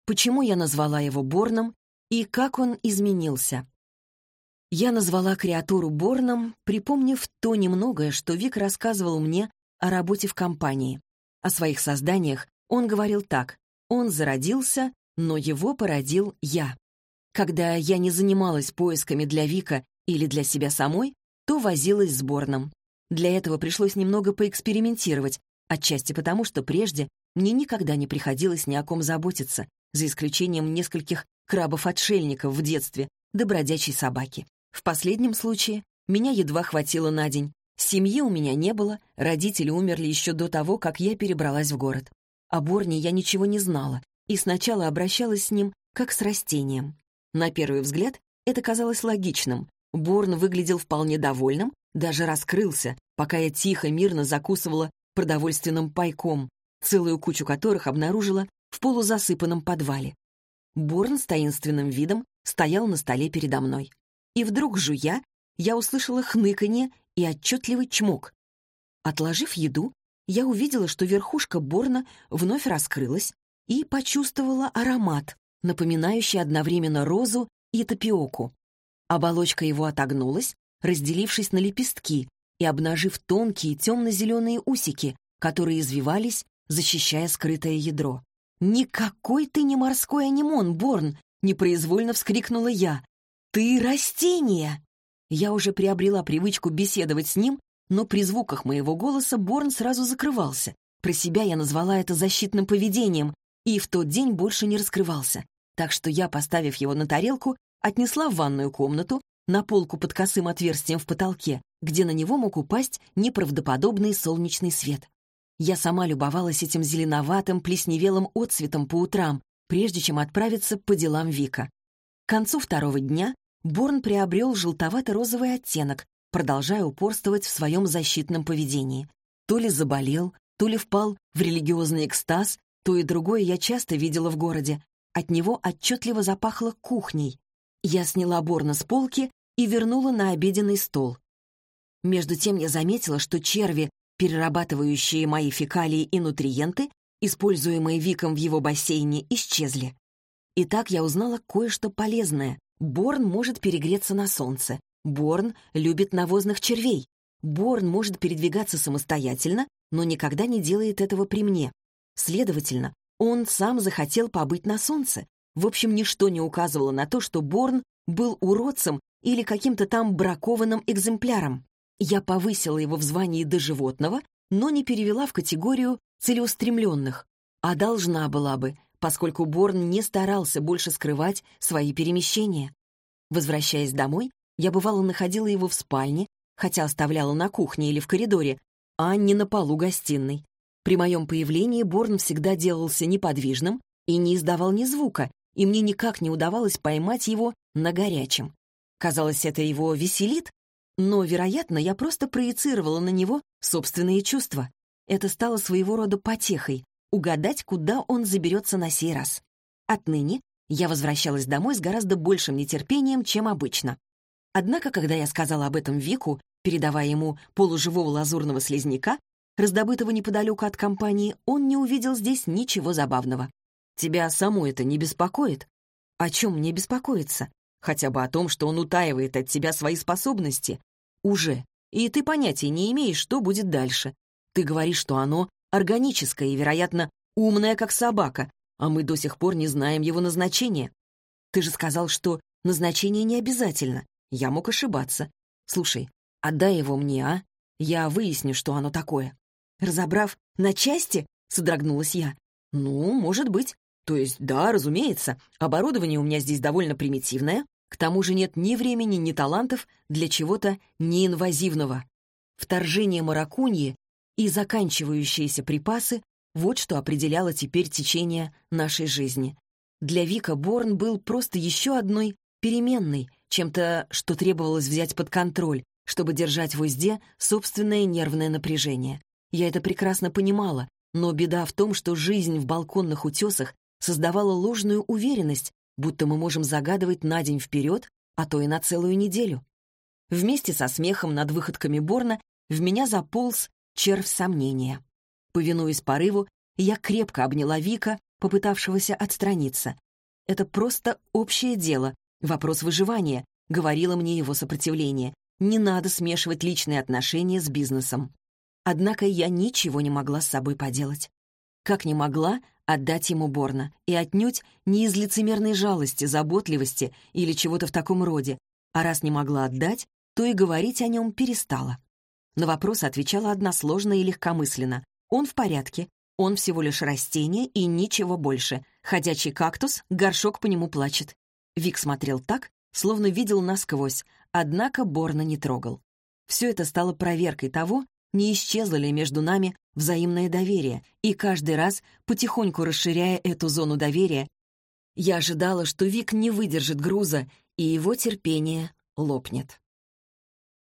почему я назвала его Борном и как он изменился. Я назвала креатуру Борном, припомнив то немногое, что Вик рассказывал мне о работе в компании. О своих созданиях он говорил так: он зародился, но его породил я. Когда я не занималась поисками для Вика или для себя самой, то возилась с Борном. Для этого пришлось немного поэкспериментировать, отчасти потому, что прежде мне никогда не приходилось ни о ком заботиться, за исключением нескольких крабов-отшельников в детстве да бродячей собаки. В последнем случае меня едва хватило на день. Семьи у меня не было, родители умерли еще до того, как я перебралась в город. О Борне я ничего не знала и сначала обращалась с ним как с растением. На первый взгляд это казалось логичным. Борн выглядел вполне довольным, даже раскрылся, пока я тихо, мирно закусывала продовольственным пайком, целую кучу которых обнаружила в полузасыпанном подвале. Борн с таинственным видом стоял на столе передо мной. И вдруг, жуя, я услышала хныканье и отчетливый чмок. Отложив еду, я увидела, что верхушка Борна вновь раскрылась и почувствовала аромат, напоминающий одновременно розу и тапиоку. Оболочка его отогнулась, разделившись на лепестки и обнажив тонкие темно-зеленые усики, которые извивались, защищая скрытое ядро. «Никакой ты не морской анимон, Борн!» — непроизвольно вскрикнула я. «Ты растение!» Я уже приобрела привычку беседовать с ним, но при звуках моего голоса Борн сразу закрывался. Про себя я назвала это защитным поведением и в тот день больше не раскрывался. Так что я, поставив его на тарелку, отнесла в ванную комнату, на полку под косым отверстием в потолке, где на него мог упасть неправдоподобный солнечный свет. Я сама любовалась этим зеленоватым, плесневелым отцветом по утрам, прежде чем отправиться по делам Вика. К концу второго дня Борн приобрел желтовато-розовый оттенок, продолжая упорствовать в своем защитном поведении. То ли заболел, то ли впал в религиозный экстаз, то и другое я часто видела в городе. От него отчетливо запахло кухней. Я сняла Борна с полки и вернула на обеденный стол. Между тем я заметила, что черви, перерабатывающие мои фекалии и нутриенты, используемые Виком в его бассейне, исчезли. И так я узнала кое-что полезное. Борн может перегреться на солнце. Борн любит навозных червей. Борн может передвигаться самостоятельно, но никогда не делает этого при мне. Следовательно, он сам захотел побыть на солнце. В общем, ничто не указывало на то, что Борн был уродцем или каким-то там бракованным экземпляром. Я повысила его в звании до животного, но не перевела в категорию целеустремленных. А должна была бы, поскольку Борн не старался больше скрывать свои перемещения. Возвращаясь домой, я бывало находила его в спальне, хотя оставляла на кухне или в коридоре, а не на полу гостиной. При моем появлении Борн всегда делался неподвижным и не издавал ни звука, и мне никак не удавалось поймать его на горячем. Казалось, это его веселит, но, вероятно, я просто проецировала на него собственные чувства. Это стало своего рода потехой — угадать, куда он заберется на сей раз. Отныне я возвращалась домой с гораздо большим нетерпением, чем обычно. Однако, когда я сказала об этом Вику, передавая ему полуживого лазурного слизняка, раздобытого неподалеку от компании, он не увидел здесь ничего забавного. «Тебя саму это не беспокоит?» «О чем мне беспокоиться? Хотя бы о том, что он утаивает от тебя свои способности?» «Уже. И ты понятия не имеешь, что будет дальше. Ты говоришь, что оно органическое и, вероятно, умное, как собака, а мы до сих пор не знаем его назначения. Ты же сказал, что назначение не обязательно. Я мог ошибаться. Слушай, отдай его мне, а? Я выясню, что оно такое». «Разобрав на части?» — содрогнулась я. «Ну, может быть. То есть, да, разумеется, оборудование у меня здесь довольно примитивное. К тому же нет ни времени, ни талантов для чего-то неинвазивного. Вторжение маракуньи и заканчивающиеся припасы — вот что определяло теперь течение нашей жизни. Для Вика Борн был просто еще одной переменной, чем-то, что требовалось взять под контроль, чтобы держать в узде собственное нервное напряжение. Я это прекрасно понимала, но беда в том, что жизнь в балконных утесах создавала ложную уверенность, будто мы можем загадывать на день вперед, а то и на целую неделю. Вместе со смехом над выходками Борна в меня заполз червь сомнения. Повинуясь порыву, я крепко обняла Вика, попытавшегося отстраниться. «Это просто общее дело, вопрос выживания», — говорило мне его сопротивление. «Не надо смешивать личные отношения с бизнесом». Однако я ничего не могла с собой поделать. Как не могла отдать ему Борна, и отнюдь не из лицемерной жалости, заботливости или чего-то в таком роде, а раз не могла отдать, то и говорить о нем перестала. На вопрос отвечала односложно и легкомысленно. Он в порядке, он всего лишь растение и ничего больше. Ходячий кактус, горшок по нему плачет. Вик смотрел так, словно видел насквозь, однако Борна не трогал. Все это стало проверкой того, не исчезло ли между нами взаимное доверие, и каждый раз, потихоньку расширяя эту зону доверия, я ожидала, что Вик не выдержит груза, и его терпение лопнет.